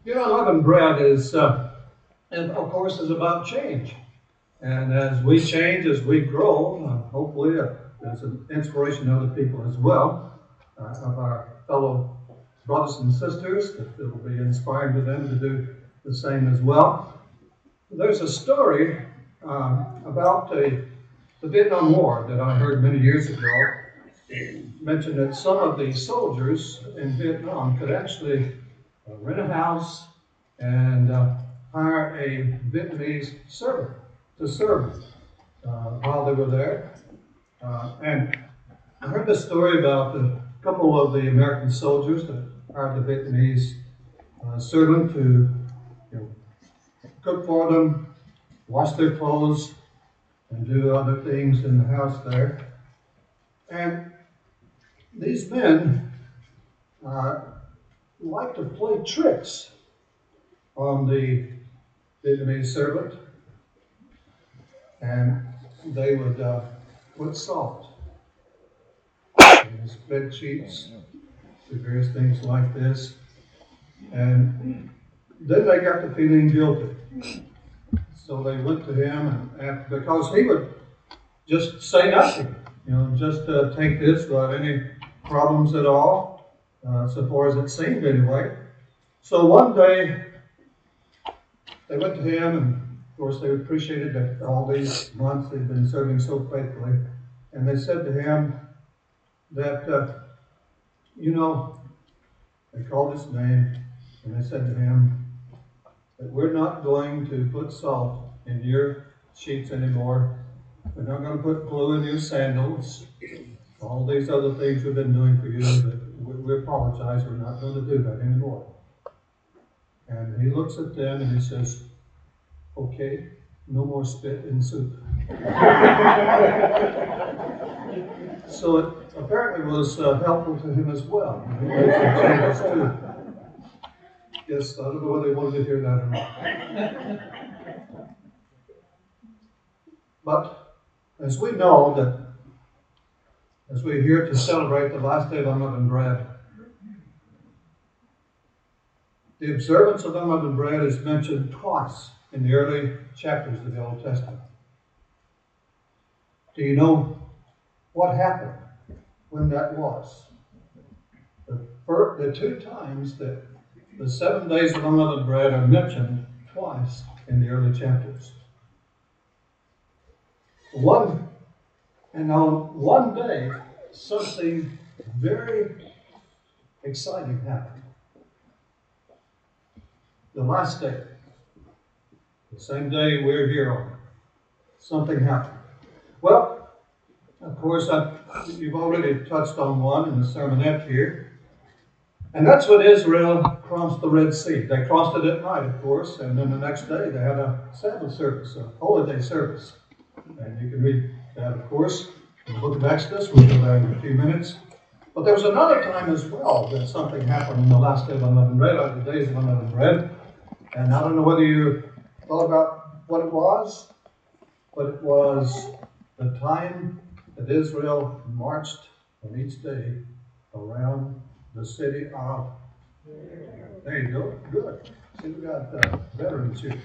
Unleavened bread and of course, is about change. And as we change, as we grow, hopefully there's an inspiration to other people as well, of our fellow brothers and sisters, that it will be inspiring to them to do the same as well. There's a story about the Vietnam War that I heard many years ago. It mentioned that some of the soldiers in Vietnam could actually rent a house and hire a Vietnamese servant to serve them while they were there. And I heard the story about a couple of the American soldiers that hired the Vietnamese servant to cook for them, wash their clothes, and do other things in the house there. And these men like to play tricks on the Vietnamese servant, and they would put salt in his bed sheets, do various things like this, and then they got to feeling guilty. So they went to him, and because he would just say nothing, just take this without any problems at all, so far as it seemed anyway. So one day they went to him, and of course they appreciated that all these months they'd been serving so faithfully, and they said to him that, they called his name, and they said to him that we're not going to put salt in your sheets anymore. We're not going to put glue in your sandals. All these other things we've been doing for you, but we apologize. We're not going to do that anymore. And he looks at them and he says, okay, no more spit in soup. So it apparently was helpful to him as well. He made some changes too. Yes, I don't know whether they wanted to hear that or not. But as we know that, as we're here to celebrate the last day of unleavened bread, the observance of unleavened bread is mentioned twice in the early chapters of the Old Testament. Do you know what happened when that was? The two times that the 7 days of unleavened bread are mentioned twice in the early chapters. On one day, something very exciting happened. The last day, the same day we're here on, something happened. Well, of course, you've already touched on one in the sermonette here. And that's when Israel crossed the Red Sea. They crossed it at night, of course, and then the next day they had a Sabbath service, a holiday service. And you can read that, of course, in the book of Exodus. We'll go there in a few minutes. But there was another time as well that something happened in the last day of unleavened bread, or the days of unleavened bread. And I don't know whether you thought about what it was, but it was the time that Israel marched on each day around the city of... There you go. Good. See, we got veterans here.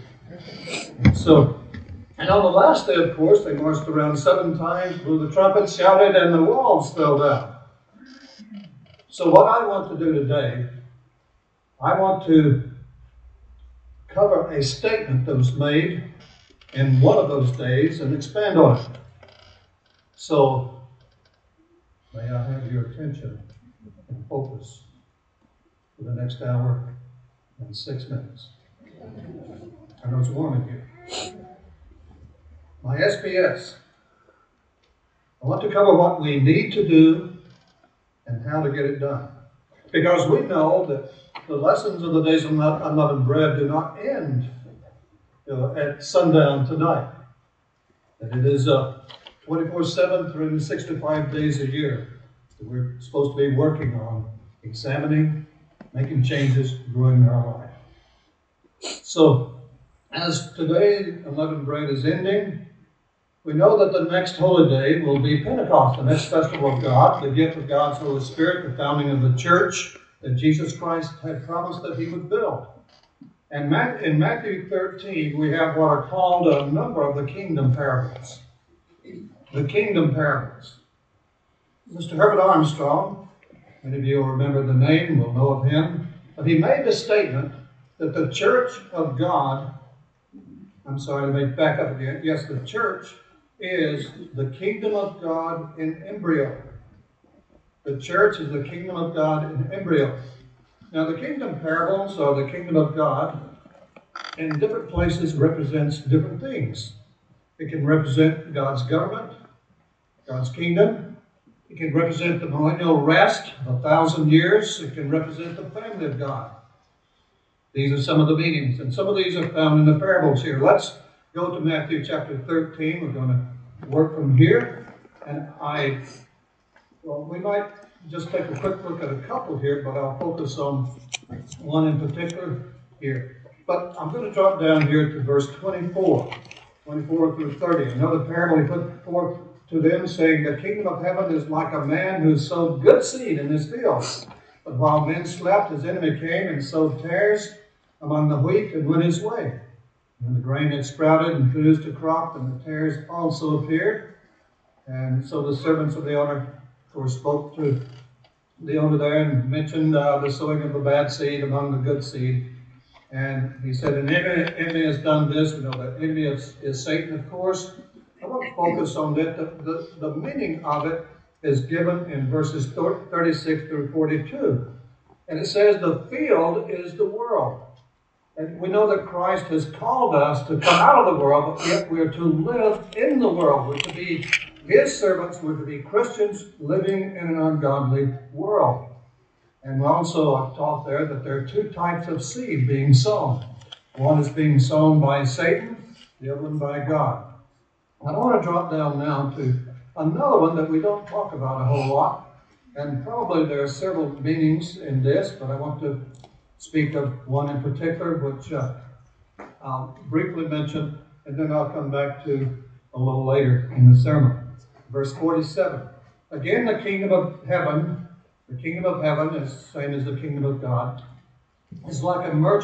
And on the last day, of course, they marched around 7 times, blew the trumpets, shouted, and the walls fell down. So what I want to do today, I want to cover a statement that was made in one of those days and expand on it. So, may I have your attention and focus for the next hour and 6 minutes. I know it's warm in here. My SBS. I want to cover what we need to do and how to get it done. Because we know that the lessons of the days of unleavened bread do not end at sundown tonight. That it is 24/7, 365 days a year that we're supposed to be working on, examining, making changes, growing in our life. So, as today unleavened bread is ending, we know that the next holy day will be Pentecost, the next festival of God, the gift of God's Holy Spirit, the founding of the church that Jesus Christ had promised that he would build. And in Matthew 13, we have what are called a number of the kingdom parables. The kingdom parables. Mr. Herbert Armstrong, many of you will remember the name, will know of him, but he made the statement that the church of God, let me back up again. Yes, the church is the kingdom of God in embryo. The church is the kingdom of God in embryo. Now, the kingdom parables, or the kingdom of God, in different places represents different things. It can represent God's government, God's kingdom. It can represent the millennial rest of 1,000 years. It can represent the family of God. These are some of the meanings, and some of these are found in the parables here. Let's go to Matthew chapter 13. We're going to work from here. And we might just take a quick look at a couple here, but I'll focus on one in particular here. But I'm going to drop down here to verse 24 through 30. Another parable he put forth to them, saying, the kingdom of heaven is like a man who sowed good seed in his field. But while men slept, his enemy came and sowed tares among the wheat and went his way. When the grain had sprouted and produced a crop, and the tares also appeared. And so the servants of the owner, of course, spoke to the owner there and mentioned the sowing of the bad seed among the good seed. And he said, an enemy has done this. We know that enemy is Satan, of course. I want to focus on that. The meaning of it is given in verses 36 through 42. And it says the field is the world. And we know that Christ has called us to come out of the world, but yet we are to live in the world. We're to be His servants. We're to be Christians living in an ungodly world. And also I've taught there that there are two types of seed being sown. One is being sown by Satan, the other one by God. I want to drop down now to another one that we don't talk about a whole lot. And probably there are several meanings in this, but I want to speak of one in particular, which I'll briefly mention, and then I'll come back to a little later in the sermon. Verse 47. Again, the kingdom of heaven is the same as the kingdom of God, is like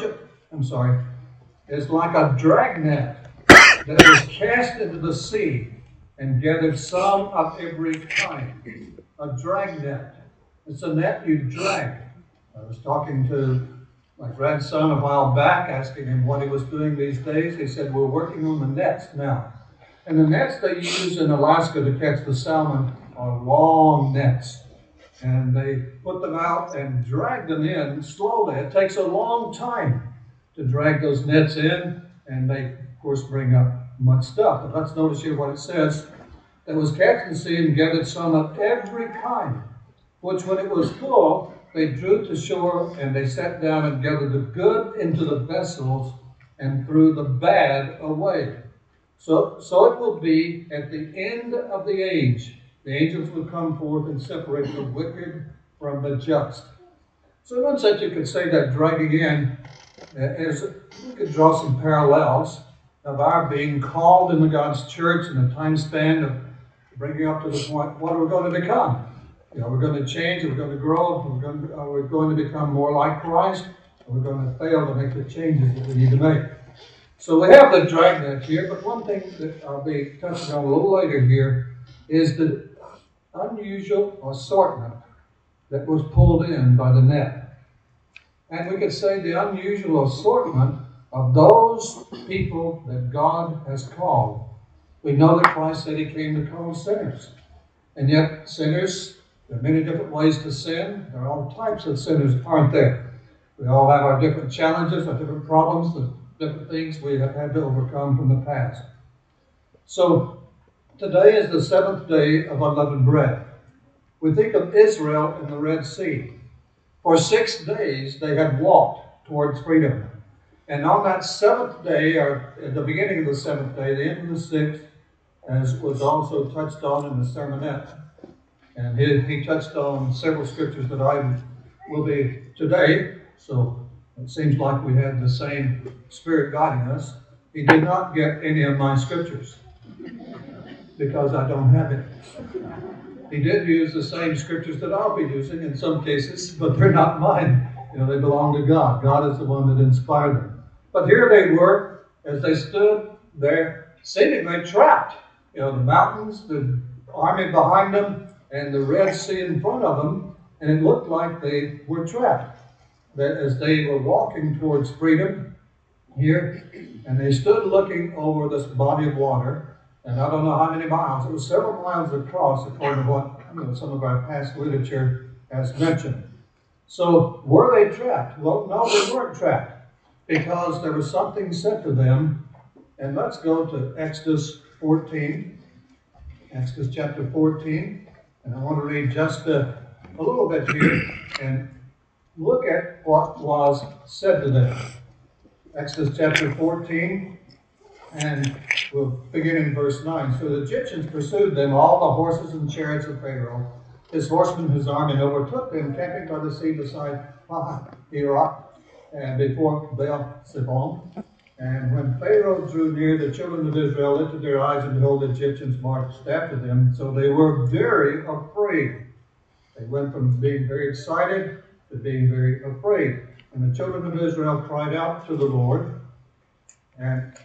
a dragnet that is cast into the sea and gathered some of every kind. A dragnet. It's a net you drag. I was talking to my grandson a while back, asking him what he was doing these days. He said, we're working on the nets now. And the nets they use in Alaska to catch the salmon are long nets. And they put them out and drag them in slowly. It takes a long time to drag those nets in, and they, of course, bring up much stuff. But let's notice here what it says. That was cast in the sea and gathered some of every kind, which when it was full, they drew to shore, and they sat down and gathered the good into the vessels and threw the bad away. So it will be at the end of the age. The angels will come forth and separate the wicked from the just. So in one sense you could say that dragging in is, we could draw some parallels of our being called into God's church in the time span of bringing up to the point what we're going to become. We're going to change, we're going to grow, we're going to become more like Christ, and we're going to fail to make the changes that we need to make. So we have the dragnet here, but one thing that I'll be touching on a little later here is the unusual assortment that was pulled in by the net. And we could say the unusual assortment of those people that God has called. We know that Christ said He came to call sinners. And yet sinners, there are many different ways to sin. There are all types of sinners, aren't there? We all have our different challenges, our different problems, the different things we have had to overcome from the past. So today is the seventh day of unleavened bread. We think of Israel in the Red Sea. For 6 days they had walked towards freedom. And on that seventh day, or at the beginning of the seventh day, the end of the sixth, as was also touched on in the sermonette. And he touched on several scriptures that I will be today. So it seems like we had the same Spirit guiding us. He did not get any of my scriptures because I don't have it. He did use the same scriptures that I'll be using in some cases, but they're not mine. They belong to God. God is the one that inspired them. But here they were, as they stood there, seemingly trapped. The mountains, the army behind them, and the Red Sea in front of them, and it looked like they were trapped. That as they were walking towards freedom here, and they stood looking over this body of water, and I don't know how many miles, it was several miles across, according to what some of our past literature has mentioned. So were they trapped? Well, no, they weren't trapped, because there was something said to them. And let's go to Exodus 14, Exodus chapter 14, and I want to read just a little bit here and look at what was said to them. Exodus chapter 14, and we'll begin in verse 9. So the Egyptians pursued them, all the horses and chariots of Pharaoh, his horsemen, his army, and overtook them, camping by the sea beside Hahiroth, and before Baal-Zephon. And when Pharaoh drew near, the children of Israel lifted their eyes, and behold, the Egyptians marched after them. So they were very afraid. They went from being very excited to being very afraid. And the children of Israel cried out to the Lord. And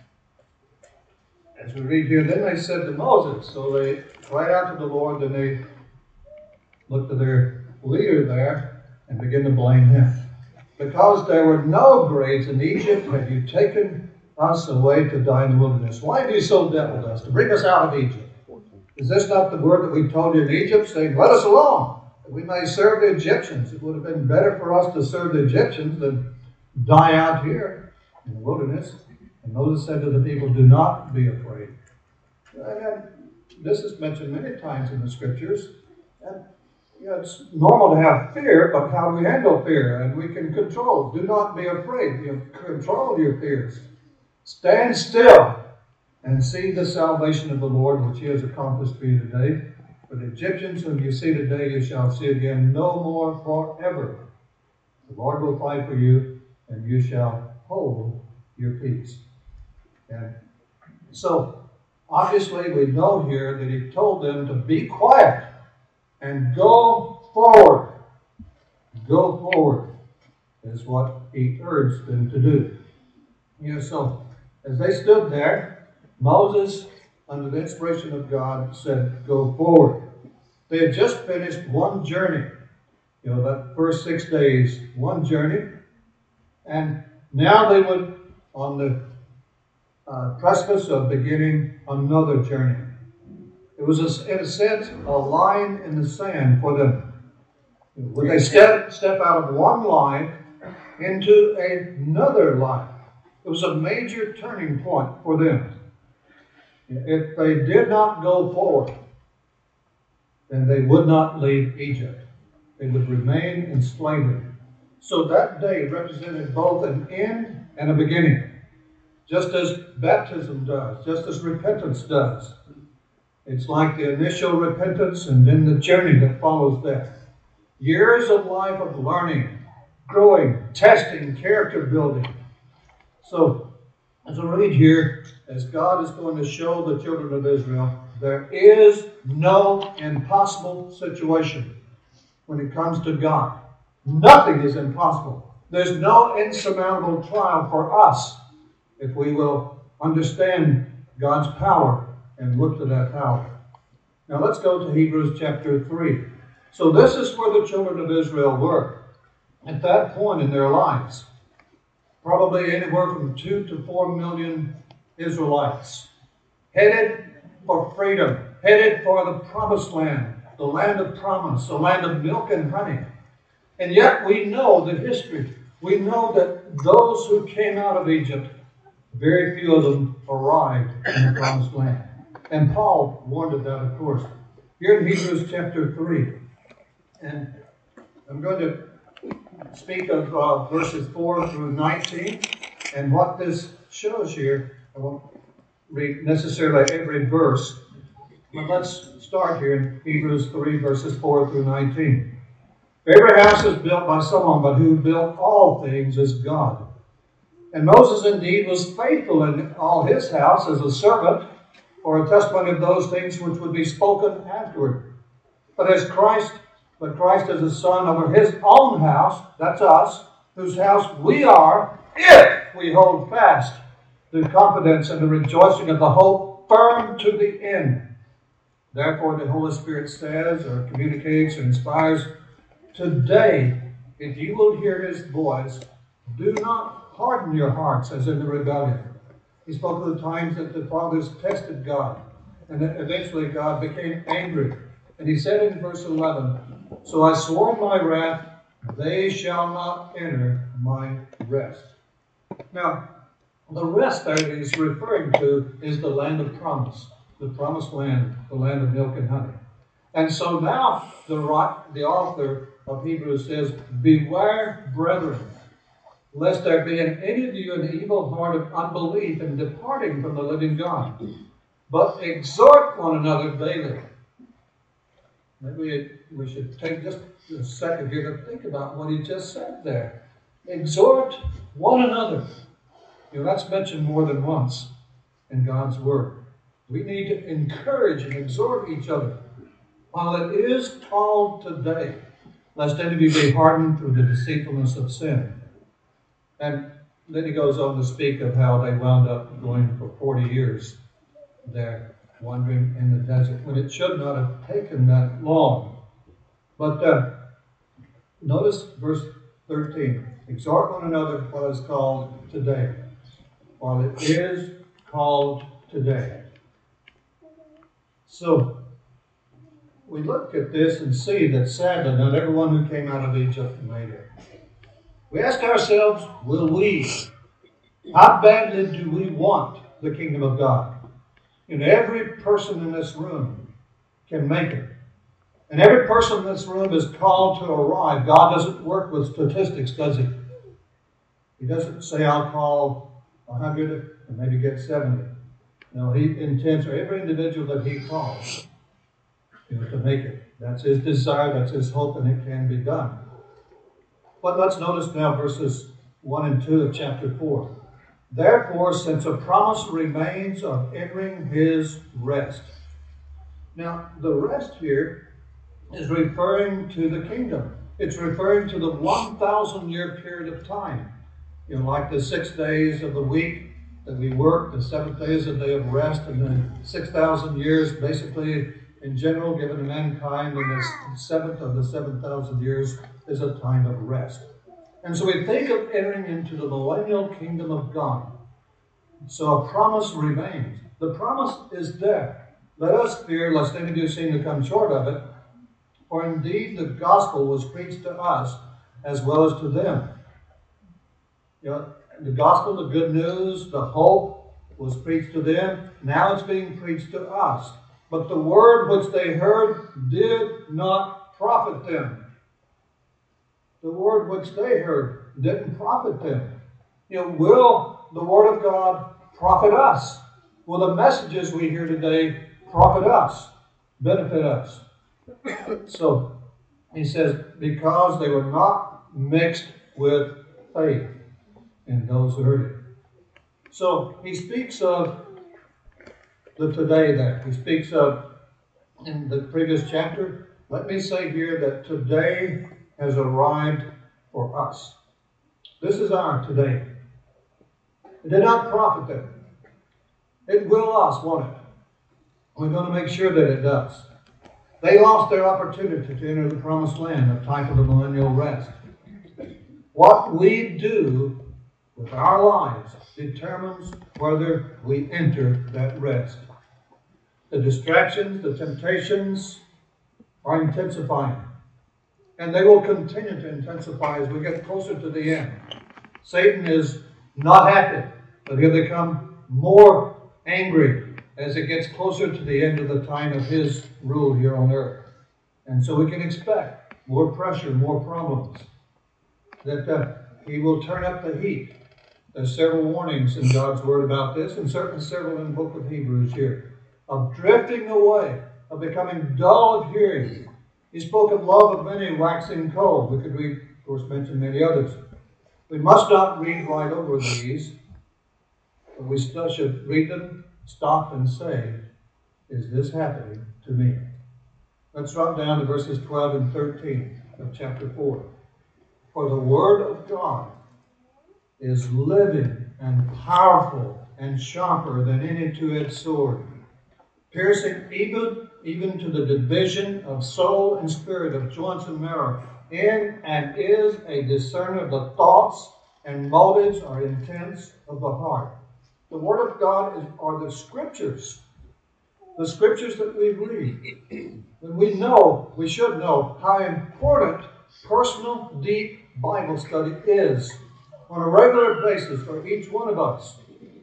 as we read here, then they said to Moses, so they cried out to the Lord, then they looked to their leader there and began to blame him. Because there were no graves in Egypt, have you taken us away to die in the wilderness? Why have you so deviled us, to bring us out of Egypt? Is this not the word that we told you in Egypt, saying, let us alone, that we may serve the Egyptians? It would have been better for us to serve the Egyptians than die out here in the wilderness. And Moses said to the people, do not be afraid. And this is mentioned many times in the Scriptures. And it's normal to have fear, but how do we handle fear? And we can control. Do not be afraid. Control your fears. Stand still and see the salvation of the Lord, which he has accomplished for you today. For the Egyptians whom you see today, you shall see again no more forever. The Lord will fight for you, and you shall hold your peace. And so, obviously, we know here that he told them to be quiet and go forward. Go forward is what he urged them to do. So as they stood there, Moses, under the inspiration of God, said, go forward. They had just finished one journey. That first 6 days, one journey. And now they would, on the precipice of beginning another journey. It was, in a sense, a line in the sand for them. When they step out of one line into another line, it was a major turning point for them. If they did not go forward, then they would not leave Egypt. They would remain in slavery. So that day represented both an end and a beginning, just as baptism does, just as repentance does. It's like the initial repentance and then the journey that follows that. Years of life of learning, growing, testing, character building. So, as I read here, as God is going to show the children of Israel, there is no impossible situation when it comes to God. Nothing is impossible. There's no insurmountable trial for us if we will understand God's power and look to that power. Now let's go to Hebrews chapter 3. So this is where the children of Israel were at that point in their lives. Probably anywhere from 2 to 4 million Israelites headed for freedom, headed for the promised land, the land of promise, the land of milk and honey. And yet we know the history. We know that those who came out of Egypt, very few of them arrived in the promised land. And Paul warned of that, of course. Here in Hebrews chapter 3. And I'm going to speak of verses 4 through 19. And what this shows here, I won't read necessarily every verse, but let's start here in Hebrews 3, verses 4 through 19. Every house is built by someone, but who built all things is God. And Moses indeed was faithful in all his house as a servant, for a testimony of those things which would be spoken afterward. But Christ is a son over his own house, that's us, whose house we are, if we hold fast the confidence and the rejoicing of the hope firm to the end. Therefore, the Holy Spirit says or communicates or inspires, today, if you will hear His voice, do not harden your hearts as in the rebellion. He spoke of the times that the fathers tested God, and that eventually God became angry. And He said in verse 11, so I swore in my wrath, they shall not enter my rest. Now, the rest that He's referring to is the land of promise, the promised land, the land of milk and honey. And so now the author of Hebrews says, beware, brethren, lest there be in any of you an evil heart of unbelief and departing from the living God. But exhort one another daily. Maybe we should take just a second here to think about what he just said there. Exhort one another. You know, that's mentioned more than once in God's Word. We need to encourage and exhort each other while it is called today, lest any of you be hardened through the deceitfulness of sin. And then he goes on to speak of how they wound up going for 40 years there, wandering in the desert, when it should not have taken that long. But notice verse 13. Exhort one another while it's called today. While it is called today. So, we look at this and see that sadly not everyone who came out of Egypt made it. We ask ourselves, will we? How badly do we want the kingdom of God? And every person in this room can make it. And every person in this room is called to arrive. God doesn't work with statistics, does He? He doesn't say, I'll call 100 and maybe get 70. No, He intends for every individual that He calls to make it. That's His desire, that's His hope, and it can be done. But let's notice now verses 1 and 2 of chapter 4. Therefore, since a promise remains of entering His rest. Now, the rest here is referring to the kingdom. It's referring to the 1,000-year period of time. You know, like the 6 days of the week that we work, the 7th day is a day of rest, and then 6,000 years, basically, in general, given to mankind, and the 7th of the 7,000 years is a time of rest. And so we think of entering into the millennial kingdom of God. So a promise remains. The promise is there. Let us fear lest any of you seem to come short of it. For indeed the gospel was preached to us as well as to them. You know, the gospel, the good news, the hope was preached to them. Now it's being preached to us. But the word which they heard did not profit them. The word which they heard didn't profit them. You know, will the word of God profit us? Will the messages we hear today profit us, benefit us? So, he says, because they were not mixed with faith in those who heard it. So, he speaks of the today there. He speaks of, in the previous chapter, let me say here that today has arrived for us. This is our today. It did not profit them. It will us, won't it? We're going to make sure that it does. They lost their opportunity to enter the promised land, a type of the millennial rest. What we do with our lives determines whether we enter that rest. The distractions, the temptations are intensifying. And they will continue to intensify as we get closer to the end. Satan is not happy, but he'll become more angry as it gets closer to the end of the time of his rule here on earth. And so we can expect more pressure, more problems, that he will turn up the heat. There's several warnings in God's Word about this, and certainly several in the book of Hebrews here, of drifting away, of becoming dull of hearing. He spoke of love of many waxing cold. We could read, of course, mention many others. We must not read right over these, but we still should read them, stop and say, is this happening to me? Let's drop down to verses 12 and 13 of chapter 4. For the Word of God is living and powerful and sharper than any two-edged sword, piercing even to the division of soul and spirit, of joints and marrow, and is a discerner of the thoughts and motives or intents of the heart. The Word of God are the Scriptures that we read. And we should know how important personal, deep Bible study is on a regular basis for each one of us.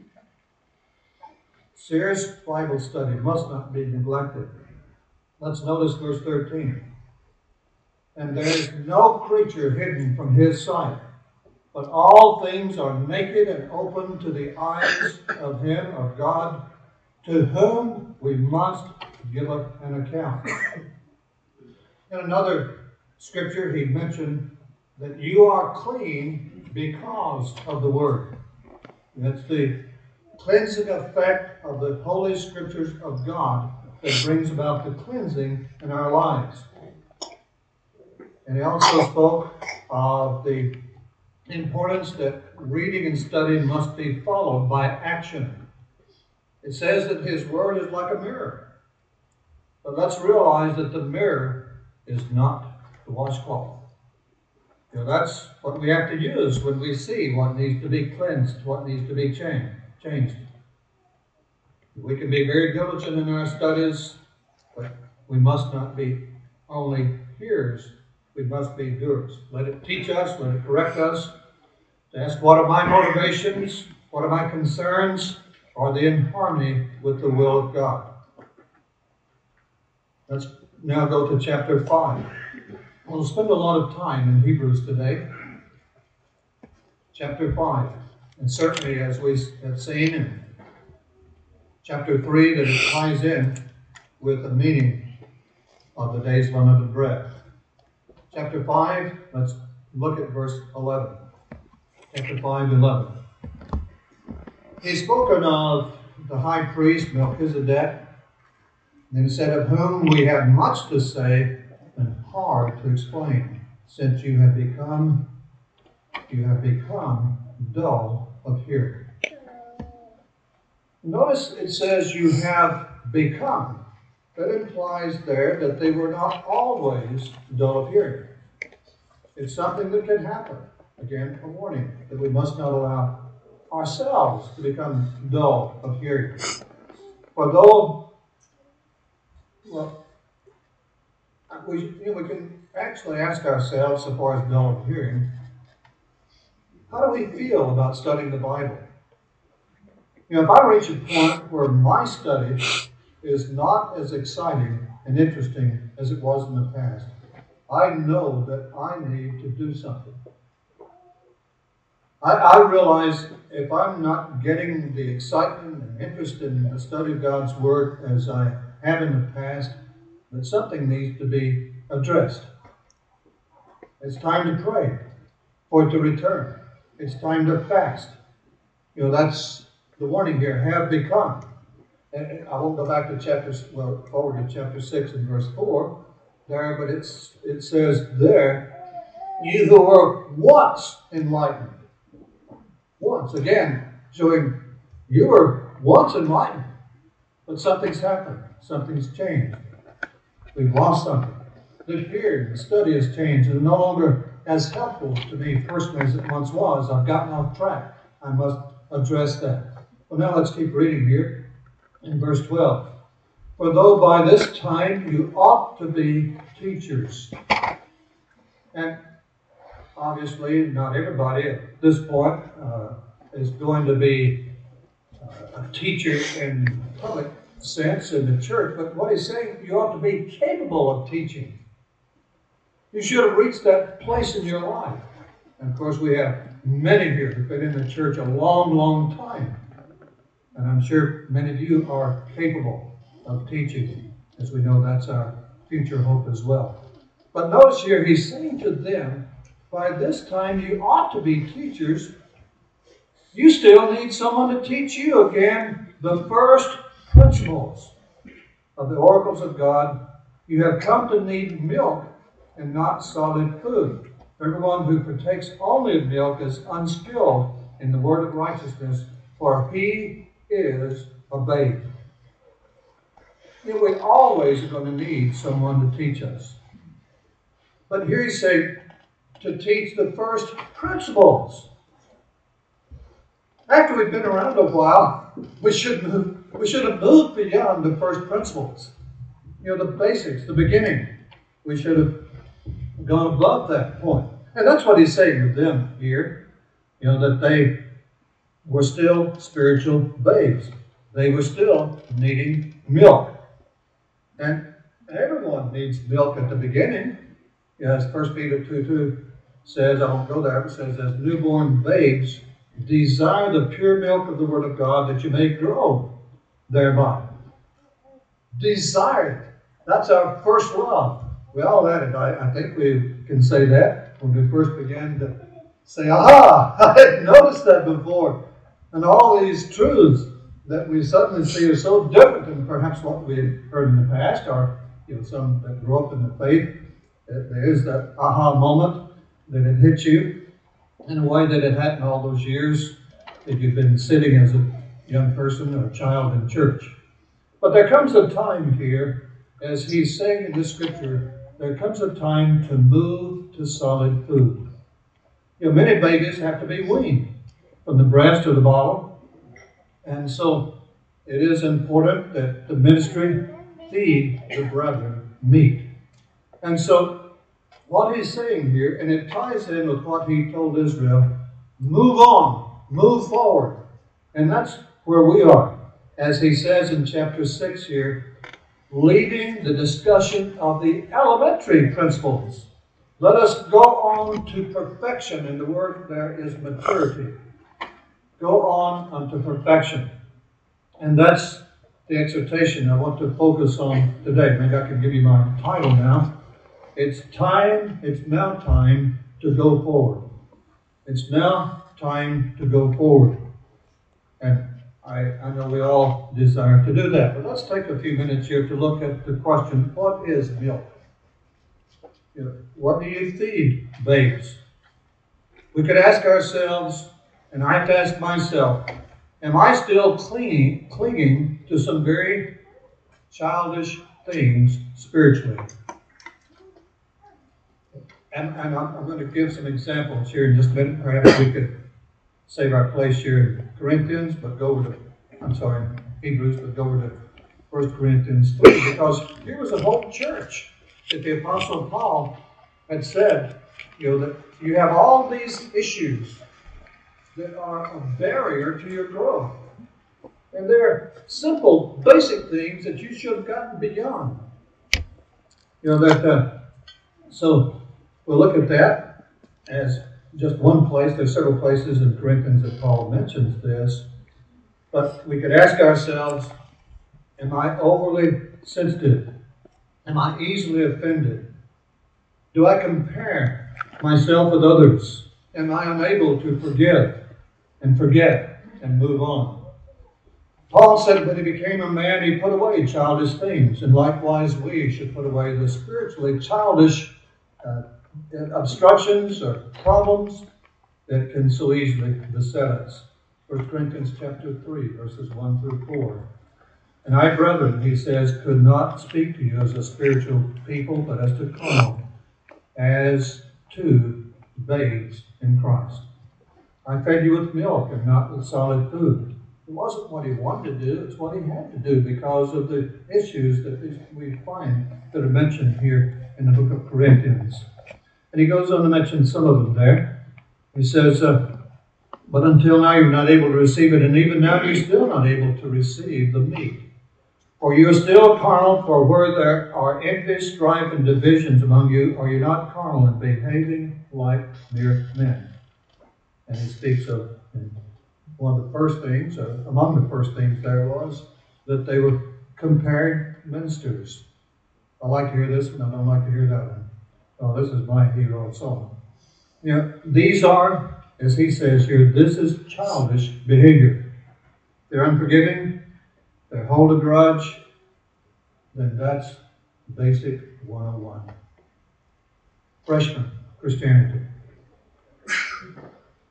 Serious Bible study must not be neglected. Let's notice verse 13. And there is no creature hidden from his sight, but all things are naked and open to the eyes of him, of God, to whom we must give an account. In another scripture, he mentioned that you are clean because of the Word. That's the cleansing effect of the Holy Scriptures of God that brings about the cleansing in our lives. And he also spoke of the importance that reading and studying must be followed by action. It says that His Word is like a mirror. But let's realize that the mirror is not the washcloth. That's what we have to use when we see what needs to be cleansed, what needs to be changed. We can be very diligent in our studies, but we must not be only hearers, we must be doers. Let it teach us, let it correct us, to ask what are my motivations, what are my concerns, are they in harmony with the will of God? Let's now go to chapter 5. We'll spend a lot of time in Hebrews today. Chapter 5. And certainly, as we have seen in chapter 3, that it ties in with the meaning of the day's limited bread. Chapter 5, let's look at verse 11. Chapter 5, 11. He's spoken of the high priest, Melchizedek, and he said, of whom we have much to say and hard to explain, since you have become dull of hearing. Notice it says you have become. That implies there that they were not always dull of hearing. It's something that can happen. Again, a warning that we must not allow ourselves to become dull of hearing. For though, we can actually ask ourselves, so far as dull of hearing, how do we feel about studying the Bible? If I reach a point where my study is not as exciting and interesting as it was in the past, I know that I need to do something. I realize if I'm not getting the excitement and interest in the study of God's Word as I have in the past, that something needs to be addressed. It's time to pray for it to return. It's time to fast. That's the warning here, have become. And I won't go back to forward to chapter 6 and verse 4 there, but it says there, you who were once enlightened. Once, again, showing you were once enlightened, but something's happened. Something's changed. We've lost something. The hearing, the study has changed and no longer as helpful to me personally as it once was. I've gotten off track. I must address that. Well, now let's keep reading here in verse 12. For though by this time you ought to be teachers. And obviously, not everybody at this point is going to be a teacher in public sense in the church, but what he's saying, you ought to be capable of teaching. You should have reached that place in your life. And of course, we have many here who've been in the church a long, long time. And I'm sure many of you are capable of teaching, as we know that's our future hope as well. But notice here, he's saying to them, by this time you ought to be teachers. You still need someone to teach you again the first principles of the oracles of God. You have come to need milk and not solid food. Everyone who partakes only of milk is unskilled in the word of righteousness, for he is a babe. You know, we always are going to need someone to teach us. But here he's saying to teach the first principles. After we've been around a while, we should have moved beyond the first principles. You know, the basics, the beginning. We should have gone above that point. And that's what he's saying to them here. You know, that they were still spiritual babes. They were still needing milk. And everyone needs milk at the beginning. As 1 Peter 2:2 says, I won't go there, but it says, as newborn babes, desire the pure milk of the Word of God that you may grow thereby. Desire it. That's our first love. We all had it. I think we can say that when we first began to say, aha, I hadn't noticed that before. And all these truths that we suddenly see are so different than perhaps what we had heard in the past, or some that grew up in the faith. There is that aha moment that it hits you in a way that it hadn't all those years that you've been sitting as a young person or a child in church. But there comes a time here, as he's saying in the scripture, there comes a time to move to solid food. Many babies have to be weaned from the breast to the bottle. And so it is important that the ministry feed the brethren meat. And so what he's saying here, and it ties in with what he told Israel, move on, move forward. And that's where we are. As he says in chapter 6 here, leading the discussion of the elementary principles. Let us go on to perfection. And the word there is maturity. Go on unto perfection. And that's the exhortation I want to focus on today. Maybe I can give you my title now. It's now time to go forward. It's now time to go forward. And I know we all desire to do that. But let's take a few minutes here to look at the question, what is milk? What do you feed babes? We could ask ourselves, and I have to ask myself, am I still clinging to some very childish things spiritually? And I'm going to give some examples here in just a minute. Perhaps we could save our place here in Corinthians, but go over to, Hebrews, but go over to 1 Corinthians 3, because here was a whole church that the Apostle Paul had said, that you have all these issues that are a barrier to your growth. And they're simple, basic things that you should have gotten beyond. So we'll look at that as just one place. There's several places in Corinthians that Paul mentions this. But we could ask ourselves, am I overly sensitive? Am I easily offended? Do I compare myself with others? Am I unable to forgive and forget and move on? Paul said when he became a man, he put away childish things. And likewise, we should put away the spiritually childish obstructions or problems that can so easily beset us. 1 Corinthians chapter 3, verses 1 through 4. And I, brethren, he says, could not speak to you as a spiritual people, but as to carnal, as to babes in Christ. I fed you with milk and not with solid food. It wasn't what he wanted to do, it's what he had to do because of the issues that we find that are mentioned here in the book of Corinthians. And he goes on to mention some of them there. He says, but until now you're not able to receive it, and even now you're still not able to receive the meat. For you are still carnal, for where there are envy, strife, and divisions among you, are you not carnal and behaving like mere men? And he speaks of one of the first things, among the first things there was, that they were comparing ministers. I like to hear this one, I don't like to hear that one. Oh, this is my hero song. These are, as he says here, this is childish behavior. They're unforgiving, they hold a grudge, then that's basic 101. Freshman Christianity.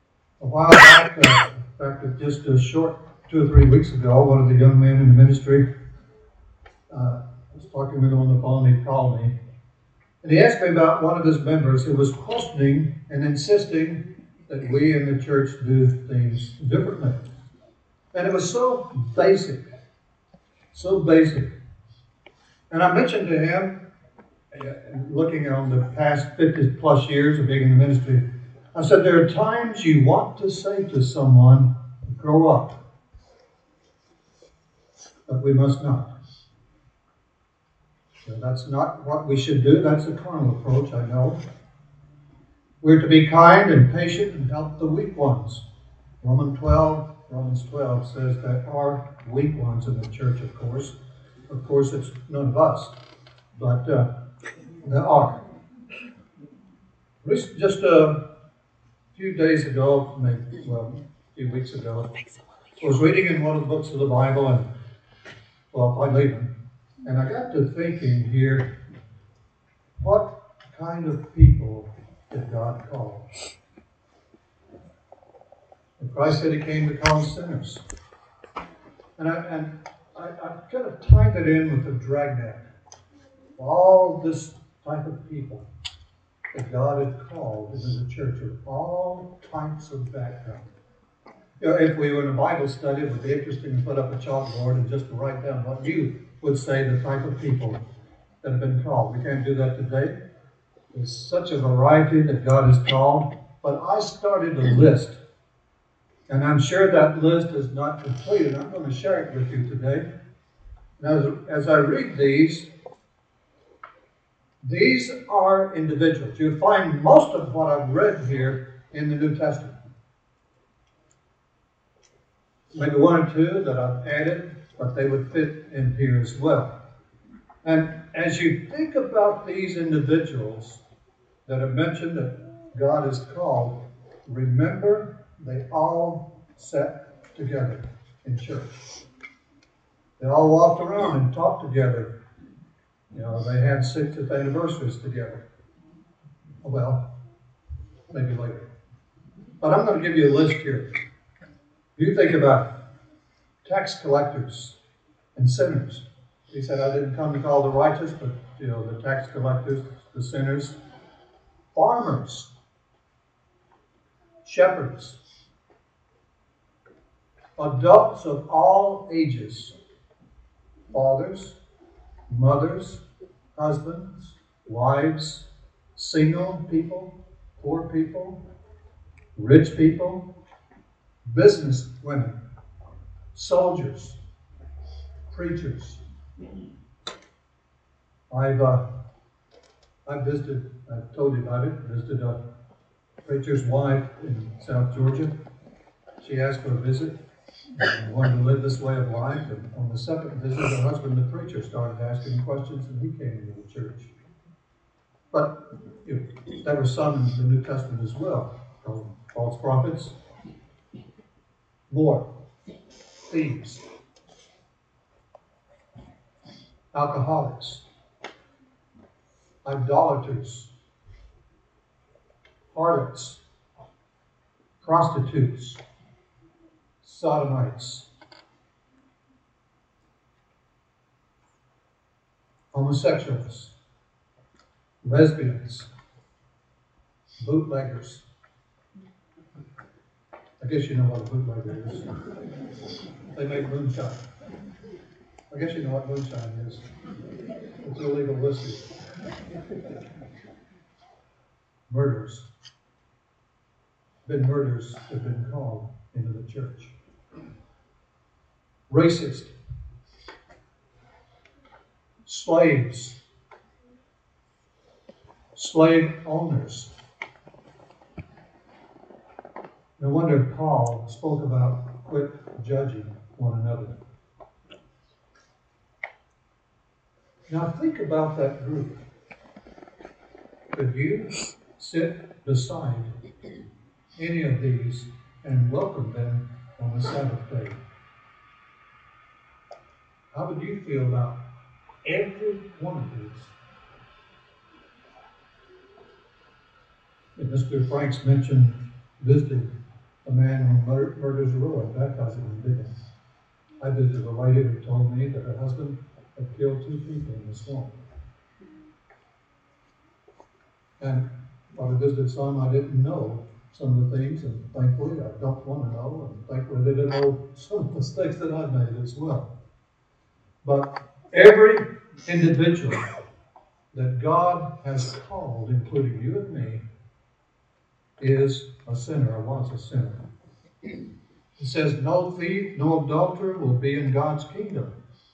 A while back, in fact, just a short 2 or 3 weeks ago, one of the young men in the ministry, I was talking with him on the phone, he called me, and he asked me about one of his members who was questioning and insisting that we in the church do things differently. And it was so basic, so basic. And I mentioned to him, looking on the past 50 plus years of being in the ministry, I said, there are times you want to say to someone, grow up, but we must not. So that's not what we should do. That's a carnal approach, I know. We're to be kind and patient and help the weak ones. Romans 12 says there are weak ones in the church, of course. Of course, it's none of us, but there are. Just a few days ago, maybe, a few weeks ago, I was reading in one of the books of the Bible, and I leave them, and I got to thinking here, what kind of people did God call? And Christ said He came to call sinners. And I kind of tied it in with the dragnet. All this type of people that God had called into the church of all types of background. You know, if we were in a Bible study, it would be interesting to put up a chalkboard and just to write down what you would say the type of people that have been called. We can't do that today. There's such a variety that God has called. But I started a list. And I'm sure that list is not complete, and I'm going to share it with you today. Now, as I read these are individuals. You'll find most of what I've read here in the New Testament. Maybe one or two that I've added, but they would fit in here as well. And as you think about these individuals that are mentioned that God has called, remember they all sat together in church. They all walked around and talked together. You know, they had 60th anniversaries together. Well, maybe later. But I'm going to give you a list here. You think about tax collectors and sinners. He said, I didn't come to call the righteous, but the tax collectors, the sinners. Farmers, shepherds, adults of all ages, fathers, mothers, husbands, wives, single people, poor people, rich people, business women, soldiers, preachers. I've told you about it, visited a preacher's wife in South Georgia. She asked for a visit and wanted to live this way of life. And on the second visit, her husband, the preacher, started asking questions, and he came into the church. But there were some in the New Testament as well, called false prophets, more thieves, alcoholics, idolaters, harlots, prostitutes, sodomites, homosexuals, lesbians, bootleggers. I guess you know what a bootlegger is. They make moonshine. I guess you know what moonshine is. It's illegal whiskey. Murders. Murders have been called into the church. Racist. Slaves. Slave owners. No wonder Paul spoke about quit judging one another. Now think about that group. Could you sit beside any of these and welcome them on the Sabbath day? How would you feel about every one of these? And Mr. Franks mentioned visiting a man who murders a row and baptizes him in digging. I visited a lady who told me that her husband had killed 2 people in the swamp. And when I visited some, I didn't know some of the things, and thankfully I don't want to know, and thankfully they didn't know some of the mistakes that I've made as well. But every individual that God has called, including you and me, is a sinner or was a sinner. He says no thief, no adulterer will be in God's kingdom.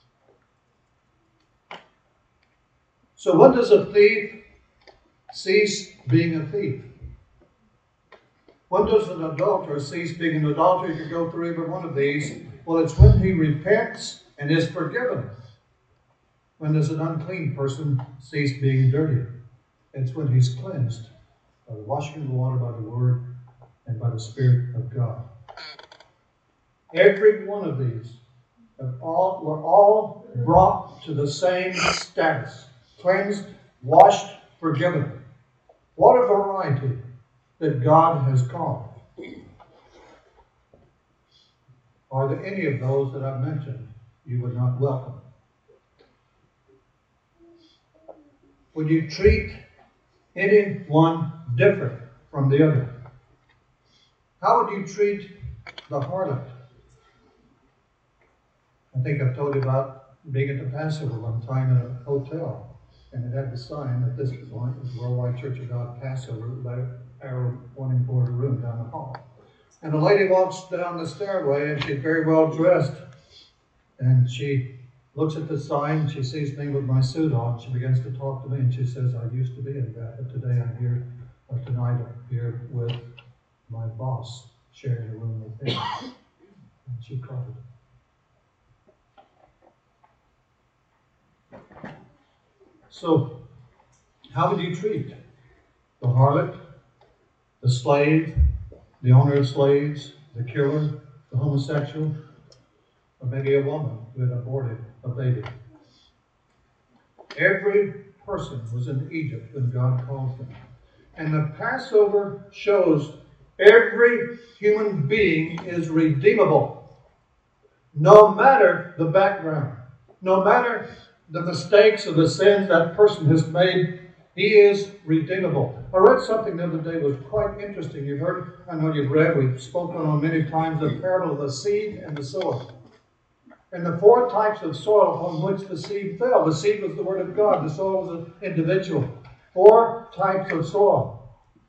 So when does a thief cease being a thief? When does an adulterer cease being an adulterer? You could go through every one of these. Well, it's when he repents and is forgiven. When does an unclean person cease being dirty? It's when he's cleansed by the washing of the water, by the Word, and by the Spirit of God. Every one of these were all brought to the same status. Cleansed, washed, forgiven. What a variety that God has called. Are there any of those that I've mentioned you would not welcome? Would you treat anyone different from the other? How would you treat the harlot? I think I've told you about being at the Passover one time in a hotel, and it had the sign at this point, it was Worldwide Church of God Passover, by our wanting board room down the hall. And a lady walks down the stairway, and she's very well dressed, and she looks at the sign, she sees me with my suit on, she begins to talk to me, and she says, I used to be in that, but today I'm here, or tonight I'm here with my boss, sharing a room with him. And she cried. So, how would you treat the harlot, the slave, the owner of slaves, the killer, the homosexual, or maybe a woman who had aborted a baby? Every person was in Egypt when God called them. And the Passover shows every human being is redeemable. No matter the background, no matter the mistakes or the sins that person has made, he is redeemable. I read something the other day that was quite interesting. You've heard, I know you've read, we've spoken on many times, the parable of the seed and the soil. And the 4 types of soil upon which the seed fell. The seed was the Word of God. The soil was an individual. 4 types of soil.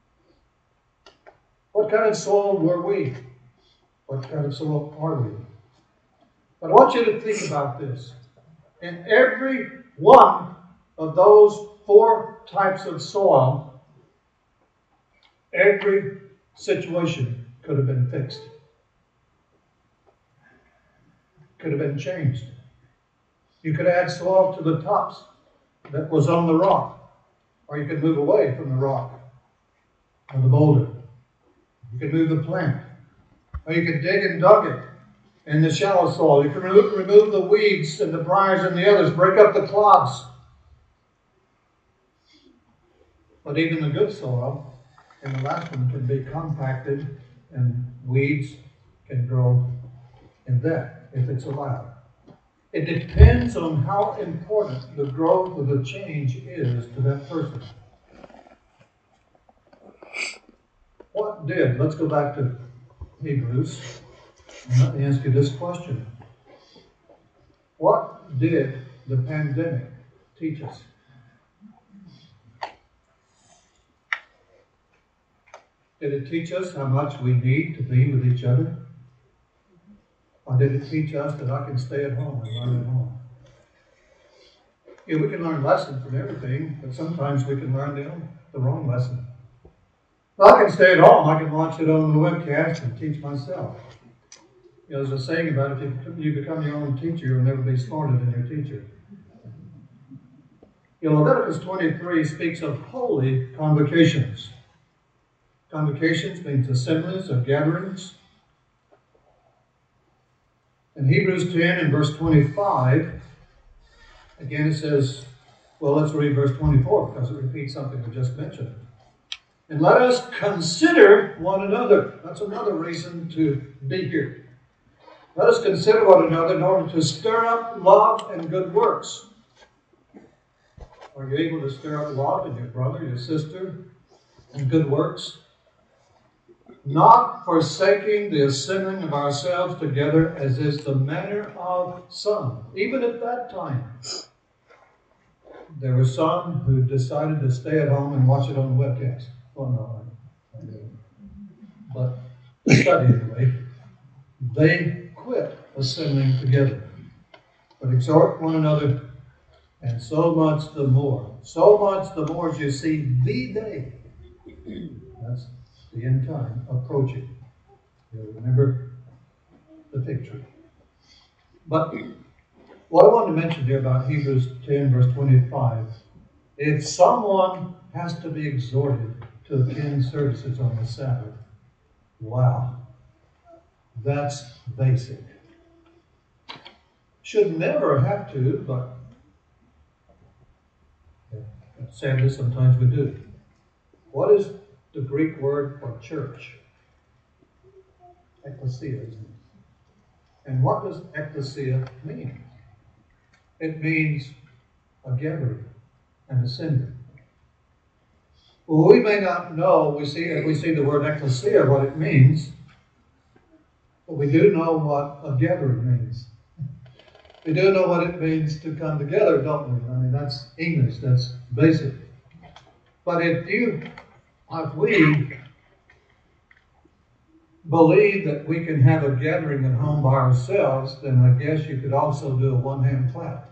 What kind of soil were we? What kind of soil are we? But I want you to think about this. In every one of those 4 types of soil, every situation could have been fixed. Could have been changed. You could add soil to the tops that was on the rock, or you could move away from the rock or the boulder. You could move the plant, or you could dig and dug it in the shallow soil. You could remove the weeds and the briars and the others, break up the clods. But even the good soil and the last one can be compacted, and weeds can grow in that if it's allowed. It depends on how important the growth of the change is to that person. Let's go back to Hebrews, and let me ask you this question. What did the pandemic teach us? Did it teach us how much we need to be with each other? Or did it teach us that I can stay at home and learn at home? Yeah, we can learn lessons from everything, but sometimes we can learn the wrong lesson. Well, I can stay at home. I can watch it on the webcast and teach myself. You know, there's a saying about if you become your own teacher, you'll never be smarter than your teacher. You know, Leviticus 23 speaks of holy convocations. Convocations means assemblies or gatherings. In Hebrews 10 and verse 25, again it says, well, let's read verse 24 because it repeats something we just mentioned. And let us consider one another. That's another reason to be here. Let us consider one another in order to stir up love and good works. Are you able to stir up love in your brother, your sister, and good works? Not forsaking the assembling of ourselves together, as is the manner of some. Even at that time, there were some who decided to stay at home and watch it on the webcast. Oh, no, I didn't. But to study anyway. They quit assembling together. But exhort one another, and so much the more. So much the more as you see the day. That's the end time approaching. You'll remember the fig tree. But what I want to mention here about Hebrews 10, verse 25, if someone has to be exhorted to attend services on the Sabbath, wow, that's basic. Should never have to, but sadly sometimes we do. What is the Greek word for church? Ecclesia, isn't it? And what does ecclesia mean? It means a gathering, an assembly. Well, we may not know, if we see the word ecclesia, what it means, but we do know what a gathering means. We do know what it means to come together, don't we? I mean, that's English, that's basic. But if we believe that we can have a gathering at home by ourselves, then I guess you could also do a one-hand clap.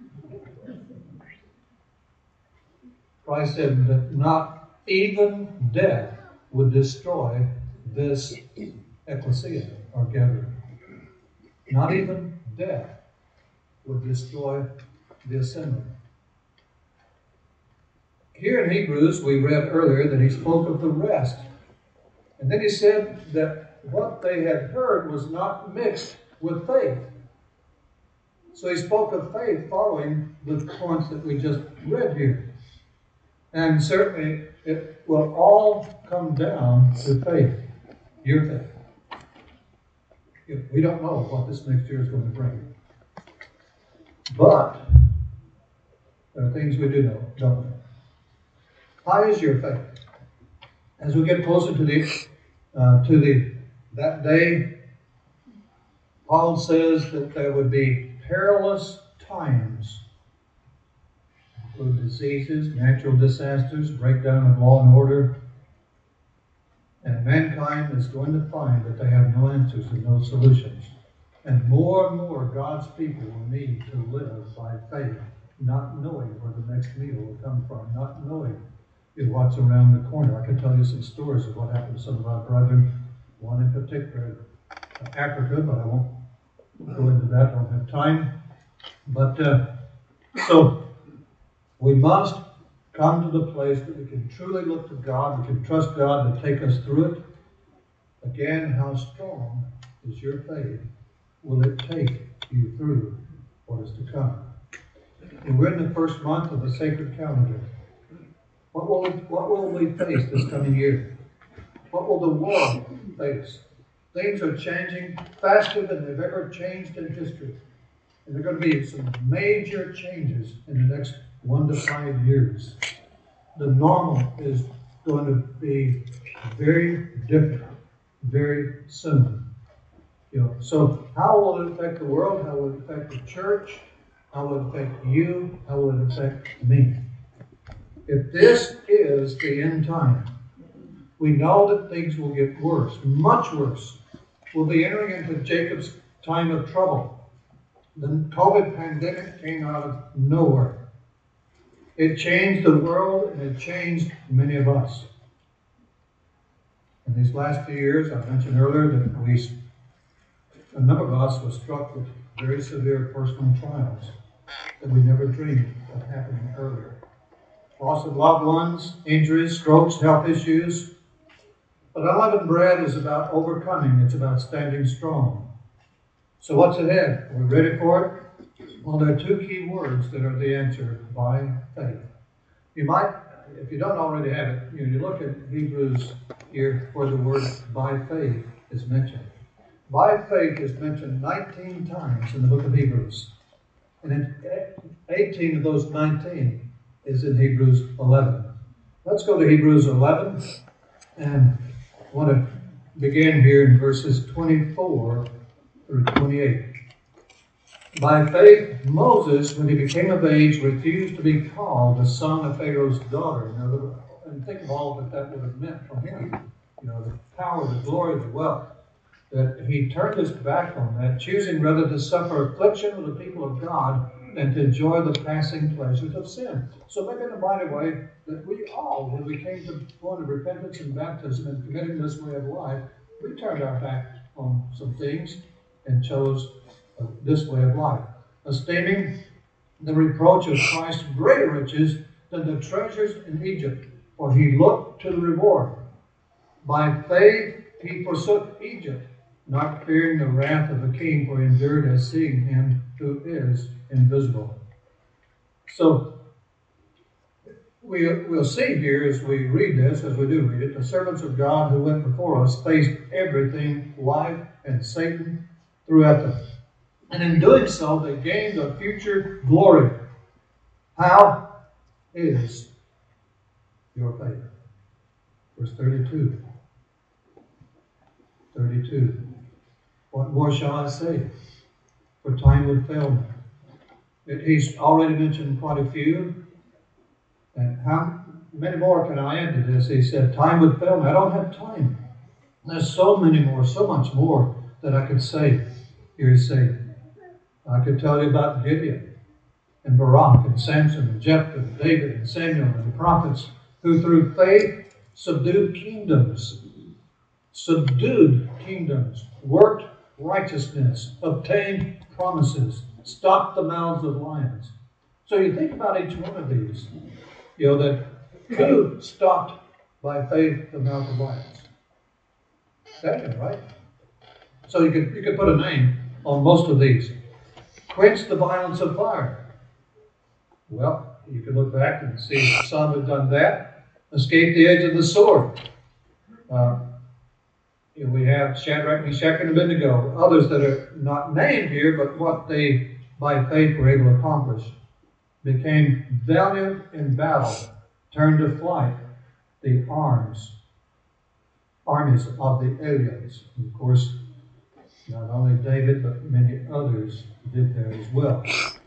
Christ said that not even death would destroy this ecclesia, or gathering. Not even death would destroy the assembly. Here in Hebrews, we read earlier that he spoke of the rest. And then he said that what they had heard was not mixed with faith. So he spoke of faith following the points that we just read here. And certainly it will all come down to faith, your faith. We don't know what this next year is going to bring. But there are things we do know, don't we? How is your faith? As we get closer to that day, Paul says that there would be perilous times, include diseases, natural disasters, breakdown of law and order, and mankind is going to find that they have no answers and no solutions. And more God's people will need to live by faith, not knowing where the next meal will come from, not knowing what's around the corner. I can tell you some stories of what happened to some of our brethren, one in particular, Africa, but I won't go into that, I don't have time. But so we must come to the place that we can truly look to God, we can trust God to take us through it. Again, how strong is your faith? Will it take you through what is to come? And we're in the first month of the sacred calendar. What will we face this coming year? What will the world face? Things are changing faster than they've ever changed in history. And there are going to be some major changes in the next 1 to 5 years. The normal is going to be very different very soon. So how will it affect the world? How will it affect the church? How will it affect you? How will it affect me? If this is the end time, we know that things will get worse, much worse. We'll be entering into Jacob's time of trouble. The COVID pandemic came out of nowhere. It changed the world and it changed many of us. In these last few years, I mentioned earlier that a number of us were struck with very severe personal trials that we never dreamed of happening earlier. Loss of loved ones, injuries, strokes, health issues. But unleavened bread is about overcoming. It's about standing strong. So what's ahead? Are we ready for it? Well, there are two key words that are the answer: by faith. You might if you don't already have it, you look at Hebrews here where the word by faith is mentioned. By faith is mentioned 19 times in the book of Hebrews. And in 18 of those 19 is in Hebrews 11. Let's go to Hebrews 11, and I want to begin here in verses 24 through 28. By faith, Moses, when he became of age, refused to be called the son of Pharaoh's daughter. And think of all that would have meant for him. The power, the glory, the wealth. That he turned his back on that, choosing rather to suffer affliction with the people of God than to enjoy the passing pleasures of sin. So maybe in a mighty way that we all, when we came to the point of repentance and baptism and committing this way of life, we turned our back on some things and chose this way of life, esteeming the reproach of Christ greater riches than the treasures in Egypt, for he looked to the reward. By faith he forsook Egypt, not fearing the wrath of the king, for he endured as seeing him who is invisible. So we'll see here as we read this, as we do read it, the servants of God who went before us faced everything, life and Satan, throughout them. And in doing so, they gained a future glory. How is your faith? Verse 32. 32. What more shall I say? For time would fail me. He's already mentioned quite a few. And how many more can I add to this? He said, time would fail me. I don't have time. There's so many more, so much more that I could say. Here he's saying, I could tell you about Gideon and Barak and Samson and Jephthah and David and Samuel and the prophets who through faith subdued kingdoms, worked righteousness, obtained promises, stopped the mouths of lions. So you think about each one of these, that who stopped by faith the mouth of lions? Daniel, right? So you could put a name on most of these. Quench the violence of fire. Well, you can look back and see some have done that. Escape the edge of the sword. We have Shadrach, Meshach, and Abednego. Others that are not named here, but what they by faith were able to accomplish. Became valiant in battle, turned to flight the armies of the aliens. And of course, not only David, but many others did that as well.